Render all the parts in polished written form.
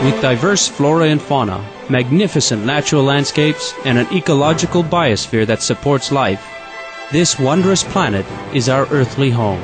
with diverse flora and fauna, magnificent natural landscapes, and an ecological biosphere that supports life, this wondrous planet is our earthly home.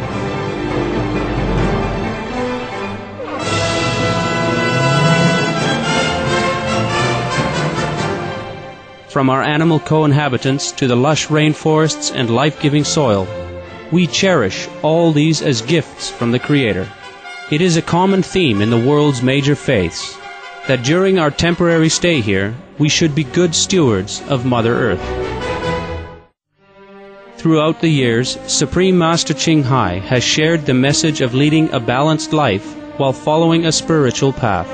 From our animal co-inhabitants to the lush rainforests and life-giving soil, we cherish all these as gifts from the Creator. It is a common theme in the world's major faiths that during our temporary stay here, we should be good stewards of Mother Earth. Throughout the years, Supreme Master Ching Hai has shared the message of leading a balanced life while following a spiritual path.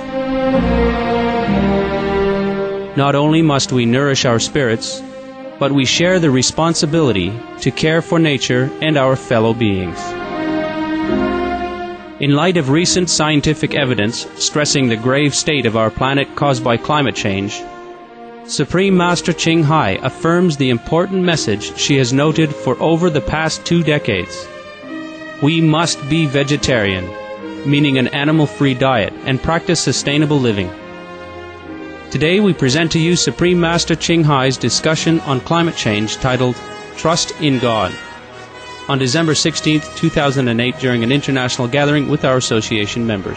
Not only must we nourish our spirits, but we share the responsibility to care for nature and our fellow beings. In light of recent scientific evidence stressing the grave state of our planet caused by climate change, Supreme Master Ching Hai affirms the important message she has noted for over the past 2 decades. We must be vegetarian, meaning an animal-free diet, and practice sustainable living. Today we present to you Supreme Master Ching Hai's discussion on climate change titled Trust in God, on December 16, 2008 during an international gathering with our association members.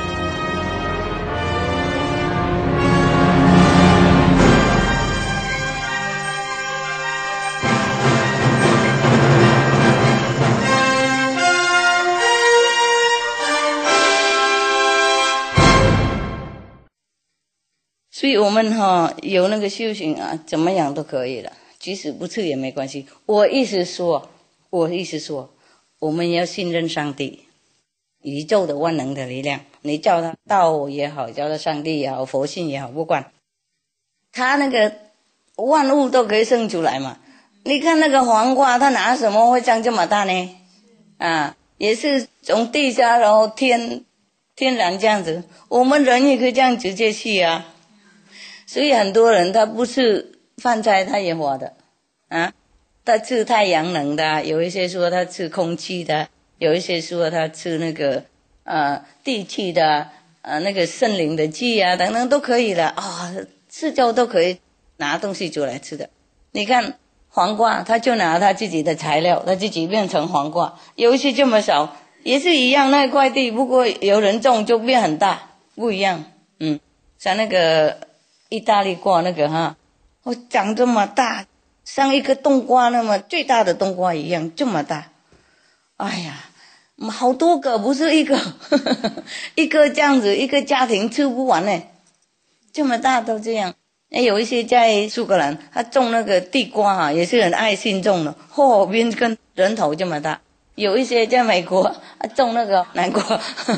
所以我们有那个修行啊，怎么样都可以了，即使不吃也没关系。我意思说，我们要信任上帝，宇宙的万能的力量。你叫他道也好，叫他上帝也好，佛性也好，不管，他那个万物都可以生出来嘛。你看那个黄瓜，它拿什么会长这么大呢？啊，也是从地下然后天然这样子，我们人也可以这样直接去啊。所以很多人他不吃饭菜他也活的啊，他吃太阳能的，有一些说他吃空气的，有一些说他吃那个地气的那个森林的气啊等等都可以了啊，四周都可以拿东西出来吃的。你看黄瓜，他就拿他自己的材料，他自己变成黄瓜，有一些这么少也是一样，那块地不过有人种就变很大，不一样。像那个意大利瓜那个长这么大，像一个冬瓜那么最大的冬瓜一样这么大。哎呀，好多个不是一个一个这样子，一个家庭吃不完呢，这么大都这样。有一些在苏格兰他种那个地瓜也是很爱心种的，边跟人头这么大。有一些在美国种那个南瓜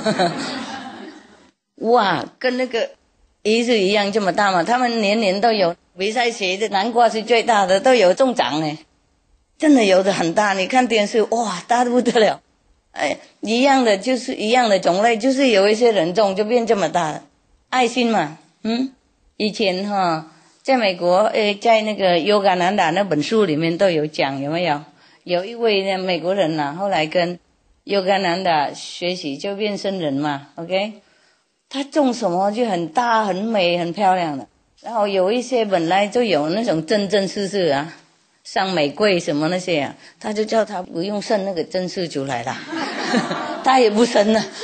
哇，跟那个鱼是一样这么大嘛，他们年年都有比赛谁的南瓜是最大的，都有中奖呢，真的有的很大。你看电视哇，大得不得了。一样的就是一样的种类，就是有一些人种就变这么大了，爱心嘛。以前在美国在那个尤加南达那本书里面都有讲，有没有？有一位美国人后来跟尤加南达学习就变僧人嘛 ，OK。他种什么就很大很美很漂亮的，然后有一些本来就有那种真实像玫瑰什么那些他就叫他不用生那个真实出来了他也不生了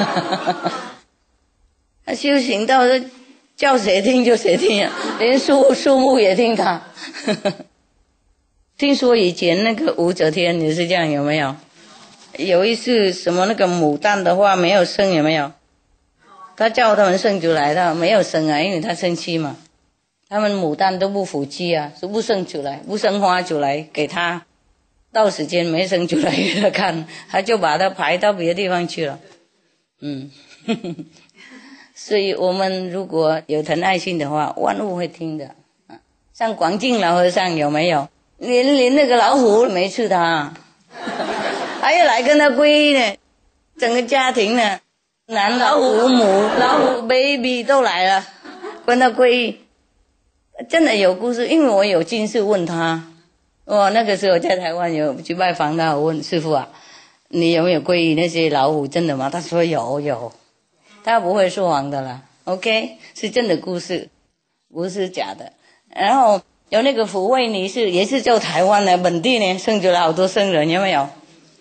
他修行到叫谁听就谁听连树木也听他听说以前那个武则天也是这样，有没有？有一次什么那个牡丹的话没有生，有没有？他叫他们生出来的，没有生因为他生气嘛。他们牡丹都不服气是不生出来，不生花出来给他，到时间没生出来给他看，他就把它排到别的地方去了。所以我们如果有疼爱心的话，万物会听的。像广靖老和尚有没有？连那个老虎没吃他还要来跟他皈依呢，整个家庭呢。男老虎、母老虎、baby 都来了，跟他皈依，真的有故事。因为我有近视问他，那个时候在台湾有去拜访他，我问师父你有没有皈依那些老虎？真的吗？他说有，他不会说谎的啦。 OK， 是真的故事，不是假的。然后有那个福慧女士，也是就台湾的本地呢，生出了好多僧人，有没有？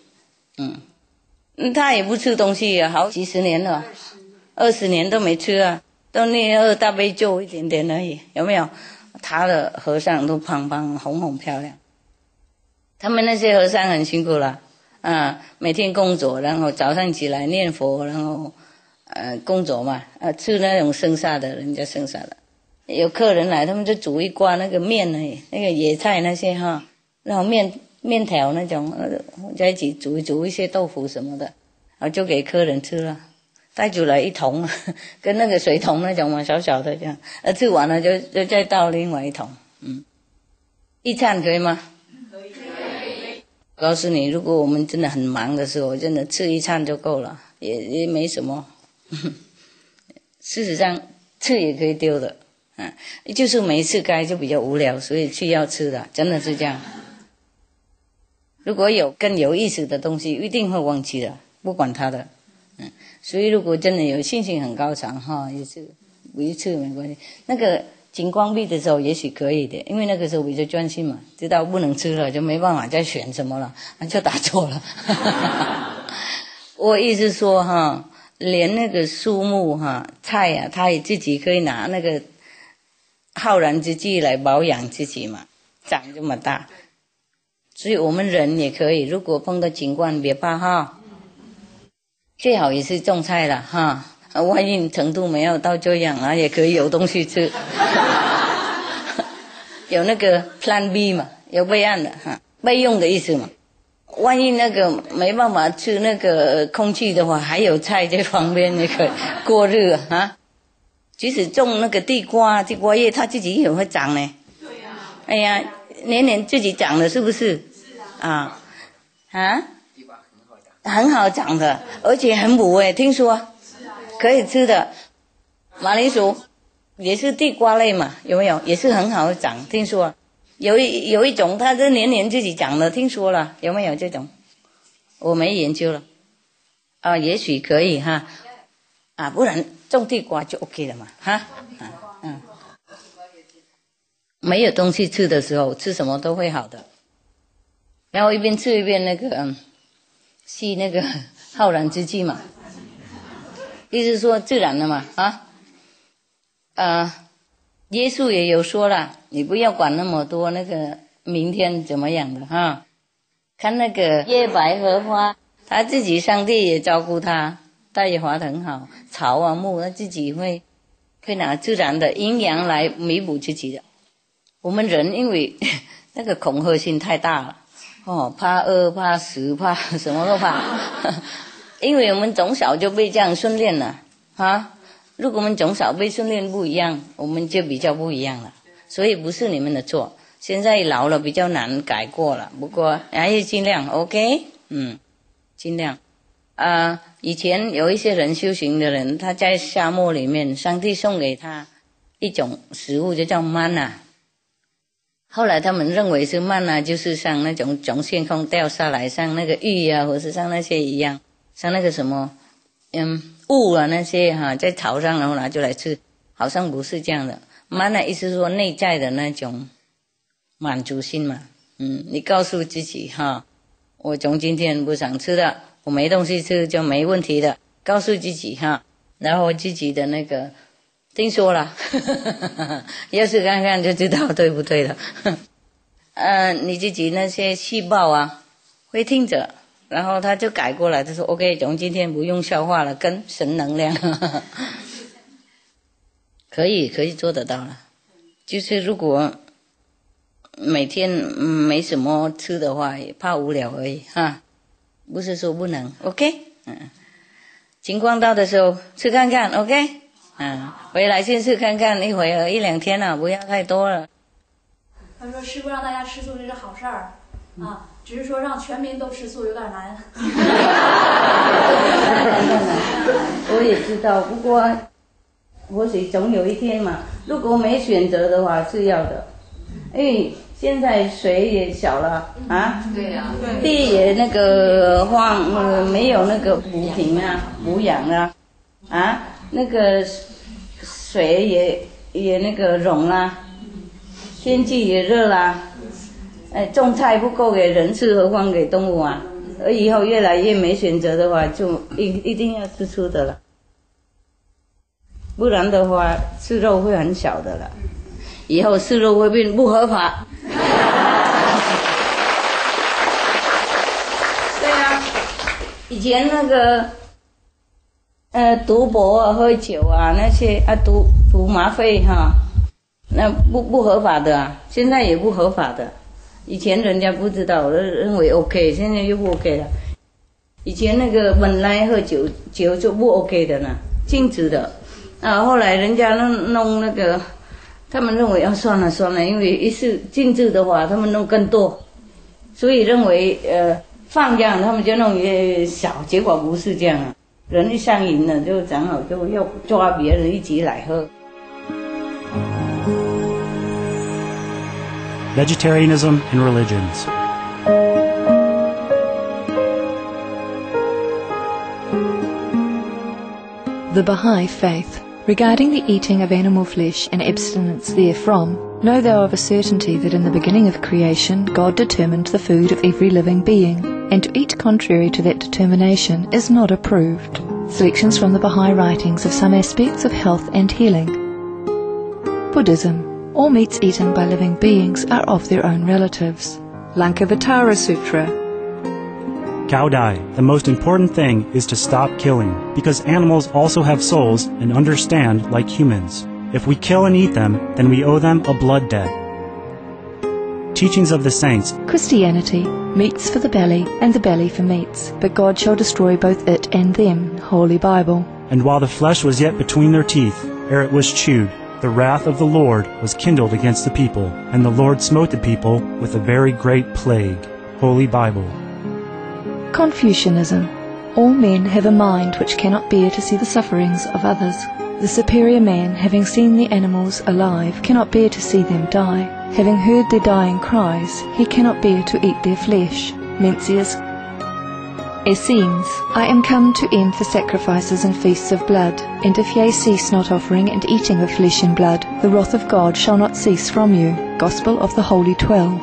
他也不吃东西啊，好几十年了，20年都没吃啊，都念2大悲咒一点点而已，有没有？他的和尚都胖胖红红漂亮，他们那些和尚很辛苦了啊，每天工作，然后早上起来念佛，然后工作嘛，吃那种剩下的，人家剩下的，有客人来，他们就煮一锅那个面呢，那个野菜那些哈，然后面条那种，在一起煮一些豆腐什么的，然后就给客人吃了，带出来一桶，跟那个水桶那种嘛，小小的这样，吃完了就再倒另外一桶，一餐可以吗？可以。告诉你，如果我们真的很忙的时候，真的吃一餐就够了，也没什么。事实上，吃也可以丢的，就是没吃开就比较无聊，所以去要吃的，真的是这样。如果有更有意思的东西，一定会忘记的，不管它的。所以如果真的有信心很高涨哈，也是一次没关系。那个金光币的时候也许可以的，因为那个时候比较专心嘛，知道不能吃了就没办法再选什么了，就打错了。我意思说哈，连那个树木哈菜啊，他也自己可以拿那个浩然之气来保养自己嘛，长这么大。所以我们人也可以，如果碰到情况别怕哈，最好也是种菜了哈，万一程度没有到这样啊，也可以有东西吃。有那个 Plan B 嘛，有备案的哈，备用的意思嘛。万一那个没办法吃那个空气的话，还有菜在旁边也可以过日啊。即使种那个地瓜叶，它自己也会长呢。对呀。哎呀，年年自己长的，是不是？是啊。地瓜很好长的，而且很补诶，听说可以吃的。马铃薯也是地瓜类嘛，有没有？也是很好长，听说。有一种它是年年自己长的，听说了，有没有这种？我没研究了啊，也许可以哈啊，不然种地瓜就 OK 了嘛哈没有东西吃的时候，吃什么都会好的。然后一边吃一边那个吸那个浩然之气嘛，意思说自然的嘛耶稣也有说了，你不要管那么多那个明天怎么样的哈。看那个叶百合花，他自己上帝也照顾他，他也活得很好。草啊木，他自己会拿自然的阴阳来弥补自己的。我们人因为那个恐吓性太大了，怕饿怕死怕什么都怕，因为我们从小就被这样训练了如果我们从小被训练不一样，我们就比较不一样了。所以不是你们的错，现在老了比较难改过了，不过还是尽量 OK， 尽量以前有一些人修行的人，他在沙漠里面，上帝送给他一种食物，就叫曼娜。后来他们认为是曼娜，就是像那种从天空掉下来，像那个玉啊，或是像那些一样，像那个什么雾啊那些在草上然后拿就来吃，好像不是这样的。曼娜意思说内在的那种满足心嘛，你告诉自己我从今天不想吃了，我没东西吃就没问题的，告诉自己然后自己的那个听说了要是看看就知道对不对了你自己那些细胞啊会听着，然后他就改过来，他说 OK， 从今天不用消化了，跟神能量可以做得到了。就是如果每天没什么吃的话，也怕无聊而已不是说不能 OK。 情况到的时候吃看看 OK。 回来先试看看一会儿1-2天了，不要太多了。 他说师父让大家吃素这是好事儿只是说让全民都吃素有点难我也知道，不过或许总有一天嘛，如果没选择的话是要的，因为现在水也小了对呀， 地也那个没有那个补平补养那个水也那个融啦，天气也热啦，种菜不够给人吃，何况给动物啊？而以后越来越没选择的话，就一定要吃素的了，不然的话吃肉会很小的了，以后吃肉会变不合法。对啊，以前那个赌博啊、喝酒啊那些啊，赌麻醉哈，那不合法的啊，现在也不合法的。以前人家不知道，认为 OK， 现在又不 OK 了。以前那个本来喝酒就不 OK 的呢，禁止的。啊，后来人家弄那个，他们认为算了，因为一是禁止的话，他们弄更多，所以认为放量他们就弄越少，结果不是这样啊。人一上瘾了，就正好就要抓别人一起来喝。 Vegetarianism and religions. The Baha'i faith. Regarding the eating of animal flesh and abstinence therefrom, know thou of a certainty that in the beginning of creation God determined the food of every living being, and to eat contrary to that determination is not approved. Selections from the Baha'i writings of some aspects of health and healing. Buddhism. All meats eaten by living beings are of their own relatives. Lankavatara Sutra. Cao Dai, the most important thing is to stop killing, because animals also have souls and understand like humans. If we kill and eat them, then we owe them a blood debt. Teachings of the Saints. Christianity. Meats for the belly, and the belly for meats, but God shall destroy both it and them. Holy Bible. And while the flesh was yet between their teeth, ere it was chewed, the wrath of the Lord was kindled against the people, and the Lord smote the people with a very great plague. Holy Bible. Confucianism. All men have a mind which cannot bear to see the sufferings of others. The superior man, having seen the animals alive, cannot bear to see them die. Having heard their dying cries, he cannot bear to eat their flesh. Mencius. Essenes. I am come to end the sacrifices and feasts of blood, and if ye cease not offering and eating of flesh and blood, the wrath of God shall not cease from you. Gospel of the Holy 12.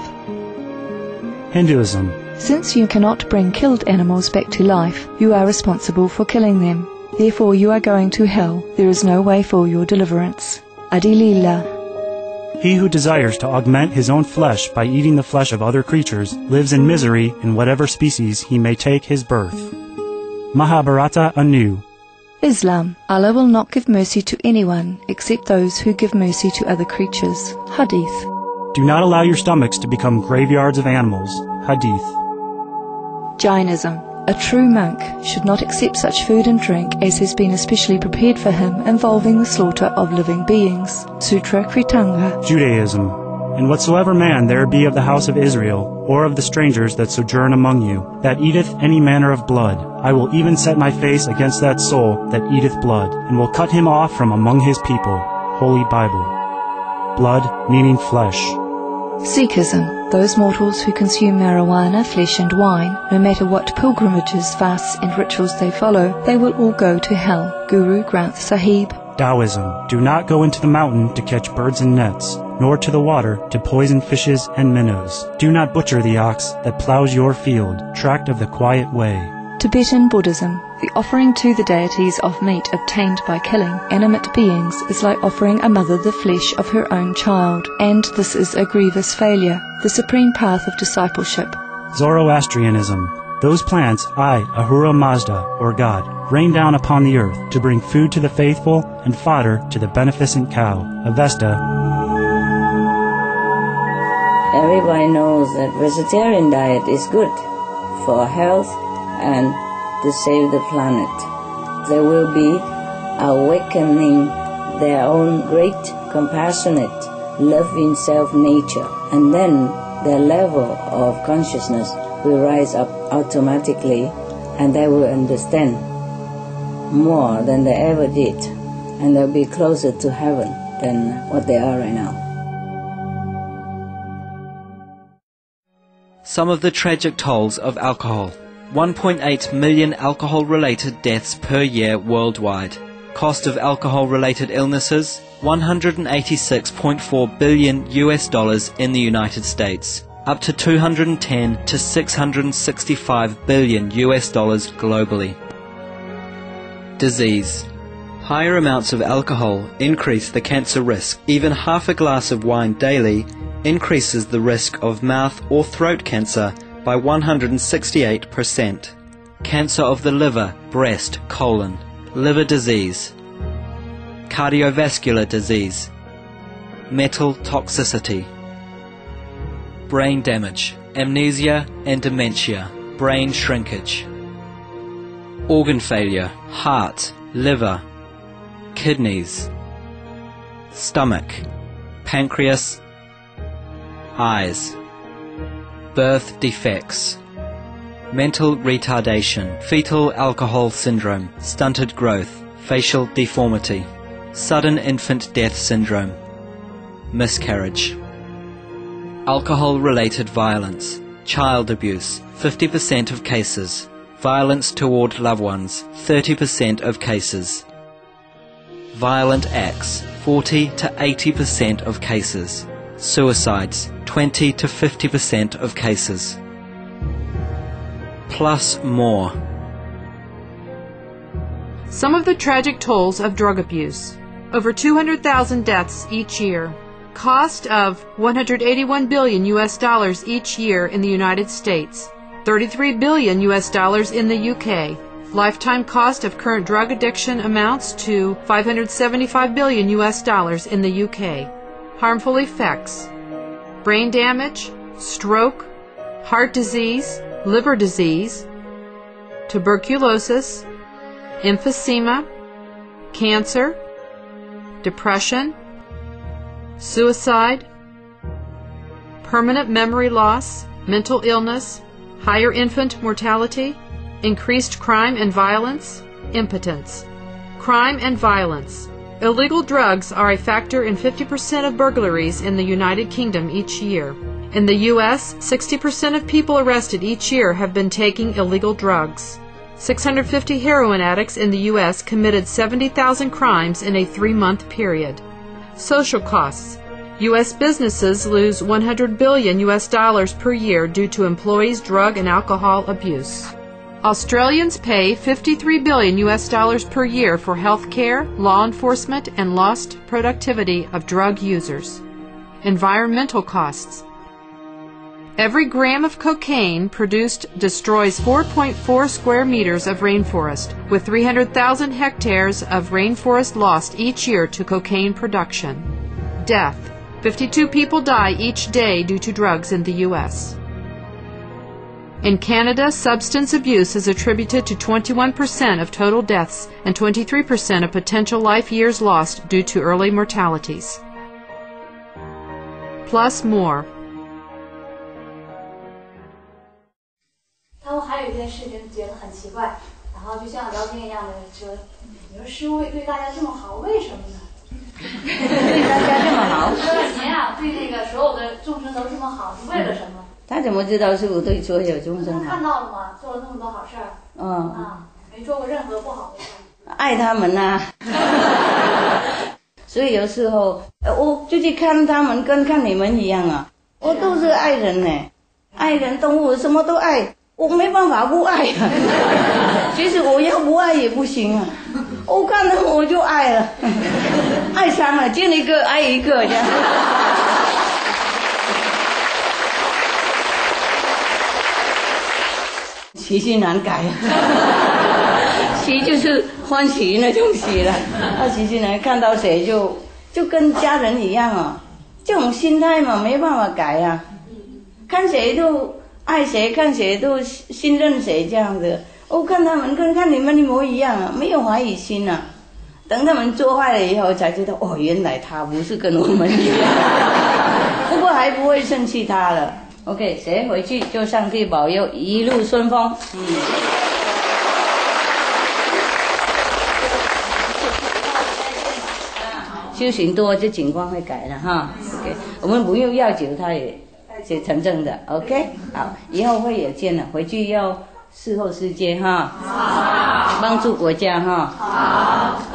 Hinduism. Since you cannot bring killed animals back to life, you are responsible for killing them. Therefore you are going to hell. There is no way for your deliverance. Adilila. He who desires to augment his own flesh by eating the flesh of other creatures lives in misery in whatever species he may take his birth. Mahabharata anew. Islam. Allah will not give mercy to anyone except those who give mercy to other creatures. Hadith. Do not allow your stomachs to become graveyards of animals. Hadith. Jainism. A true monk should not accept such food and drink as has been especially prepared for him involving the slaughter of living beings. Sutra Kritanga. Judaism. And whatsoever man there be of the house of Israel, or of the strangers that sojourn among you, that eateth any manner of blood, I will even set my face against that soul that eateth blood, and will cut him off from among his people. Holy Bible. Blood meaning flesh. Sikhism. Those mortals who consume marijuana, flesh and wine, no matter what pilgrimages, fasts and rituals they follow, they will all go to hell. Guru Granth Sahib. Taoism. Do not go into the mountain to catch birds and nets, nor to the water to poison fishes and minnows. Do not butcher the ox that plows your field, tract of the quiet way. Tibetan Buddhism. The offering to the deities of meat obtained by killing animate beings is like offering a mother the flesh of her own child, and this is a grievous failure, the supreme path of discipleship. Zoroastrianism. Those plants I, Ahura Mazda, or God, rain down upon the earth to bring food to the faithful and fodder to the beneficent cow. Avesta. Everybody knows that vegetarian diet is good for health and to save the planet. They will be awakening their own great, compassionate, loving self-nature, and then their level of consciousness will rise up automatically, and they will understand more than they ever did, and they'll be closer to heaven than what they are right now. Some of the tragic tolls of alcohol. 1.8 million alcohol-related deaths per year worldwide. Cost of alcohol-related illnesses, $186.4 billion in the United States, up to $210 to $665 billion globally. Disease. Higher amounts of alcohol increase the cancer risk. Even half a glass of wine daily increases the risk of mouth or throat cancer by 168%. Cancer of the liver, breast, colon, liver disease, cardiovascular disease, metal toxicity, brain damage, amnesia and dementia, brain shrinkage, organ failure, heart, liver, kidneys, stomach, pancreas, eyes, birth defects, mental retardation, fetal alcohol syndrome, stunted growth, facial deformity, sudden infant death syndrome, miscarriage. Alcohol-related violence, child abuse, 50% of cases, violence toward loved ones, 30% of cases, violent acts, 40 to 80% of cases, suicides, 20 to 50% of cases. Plus more. Some of the tragic tolls of drug abuse. Over 200,000 deaths each year. Cost of $181 billion each year in the United States. $33 billion in the UK. Lifetime cost of current drug addiction amounts to $575 billion in the UK. Harmful effects: brain damage, stroke, heart disease, liver disease, tuberculosis, emphysema, cancer, depression, suicide, permanent memory loss, mental illness, higher infant mortality, increased crime and violence, impotence. Crime and violence. Illegal drugs are a factor in 50% of burglaries in the United Kingdom each year. In the U.S., 60% of people arrested each year have been taking illegal drugs. 650 heroin addicts in the U.S. committed 70,000 crimes in a 3-month period. Social costs. U.S. businesses lose $100 billion per year due to employees' drug and alcohol abuse. Australians pay $53 billion per year for health care, law enforcement, and lost productivity of drug users. Environmental costs. Every gram of cocaine produced destroys 4.4 square meters of rainforest, with 300,000 hectares of rainforest lost each year to cocaine production. Death. 52 people die each day due to drugs in the U.S. In Canada, substance abuse is attributed to 21% of total deaths and 23% of potential life years lost due to early mortalities. Plus more. 他们还有一件事情觉得很奇怪，然后就像聊天一样的说，你说师父对大家这么好，为什么呢？ 对大家这么好？ 说您啊，对那个所有的众生都这么好，是为了什么？ 他怎么知道师父对所有众生好？ 看到了吗？做了那么多好事儿，没做过任何不好的事儿。 爱他们呐、所以有时候我就去看他们，跟看你们一样啊，我都是爱人呢，爱人动物什么都爱，我没办法不爱啊。其实我要不爱也不行啊，我看到我就爱了，爱上了，见一个爱一个这样。习性难改啊，习就是欢喜那种喜了，习性难看到谁就跟家人一样啊，这种心态嘛没办法改啊，看谁都爱谁，看谁都信任谁这样子。我看他们跟看你们一模一样啊，没有怀疑心啊。等他们做坏了以后才知道，哦，原来他不是跟我们一样，不过还不会生气他了。OK， 谁回去就上帝保佑一路顺风。修行多，这情况会改了哈。OK， 我们不用要求他也成正的。OK， 好，以后会有见了，回去要事后世界哈，好，帮助国家哈，好。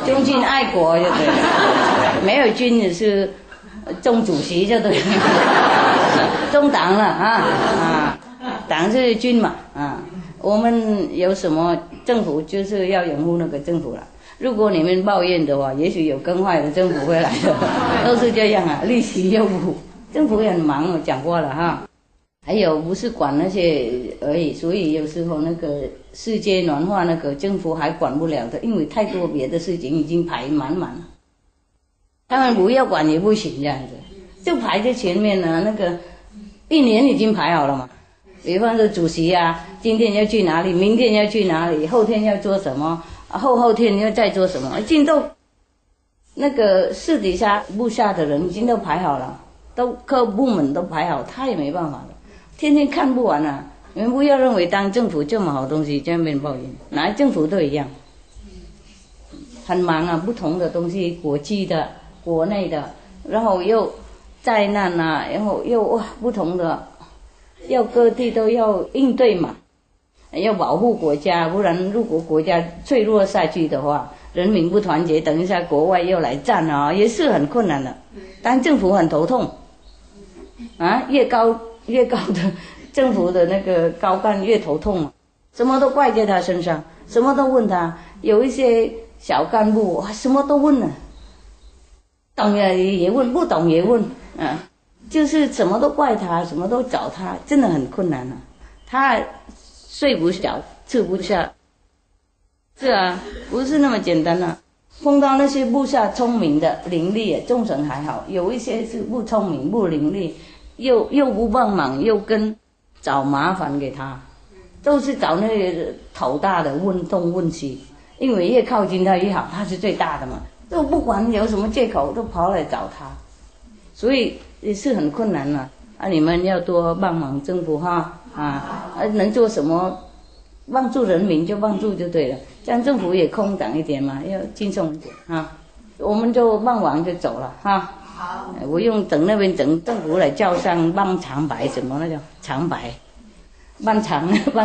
忠君爱国就对了，没有君也是中主席就对了，中党了啊，党是君嘛啊。我们有什么政府就是要拥护那个政府了。如果你们抱怨的话，也许有更坏的政府会来的，都是这样啊，利息又不，政府也很忙，我讲过了哈。还有不是管那些而已，所以有时候那个世界暖化那个政府还管不了的，因为太多别的事情已经排满了，他们不要管也不行，这样子就排在前面呢。那个一年已经排好了嘛，比方说主席啊，今天要去哪里，明天要去哪里，后天要做什么，后天要再做什么，已经都那个私底下部下的人已经都排好了，都各部门都排好，他也没办法的，天天看不完啊。你们不要认为当政府这么好东西在那边抱怨，哪政府都一样，很忙啊，不同的东西，国际的、国内的，然后又灾难啊，然后又哇不同的，要各地都要应对嘛，要保护国家，不然如果国家脆弱下去的话，人民不团结，等一下国外又来战啊，也是很困难的。当政府很头痛啊，越高的政府的那个高干越头痛，什么都怪在他身上，什么都问他。有一些小干部哇，什么都问了，懂也问，不懂也问啊，就是什么都怪他，什么都找他，真的很困难啊。他睡不着，吃不下，是啊，不是那么简单啊。碰到那些部下聪明的、伶俐，众神还好，有一些是不聪明、不伶俐，又不帮忙，又跟找麻烦给他，都是找那个头大的问东问西，因为越靠近他越好，他是最大的嘛，都不管有什么借口都跑来找他，所以也是很困难了啊！你们要多帮忙政府哈能做什么帮助人民就帮助就对了，这样政府也空档一点嘛，要轻松一点啊。我们就办完就走了哈。好，不用等那边政府来叫上办长白什么那叫长白，办长，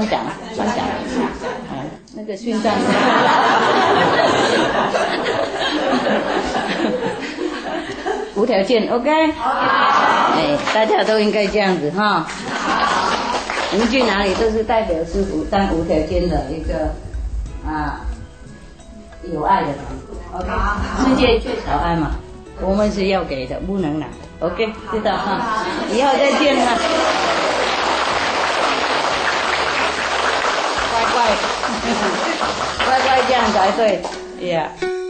那个勋章。无条件 ，OK？ 哎，大家都应该这样子哈。我们去哪里都是代表师父当无条件的一个有爱的人 ，OK？ 世界缺少爱嘛。我们是要给的，不能拿的 ，OK， 知道哈？以后再见哈，乖这样才对呀。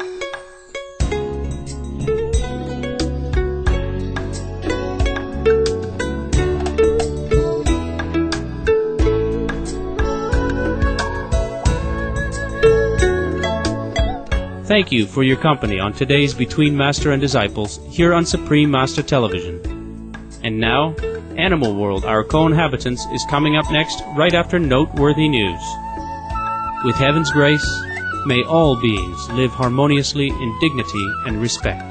Thank you for your company on today's Between Master and Disciples here on Supreme Master Television. And now, Animal World, Our Co-Inhabitants, is coming up next right after noteworthy news. With heaven's grace, may all beings live harmoniously in dignity and respect.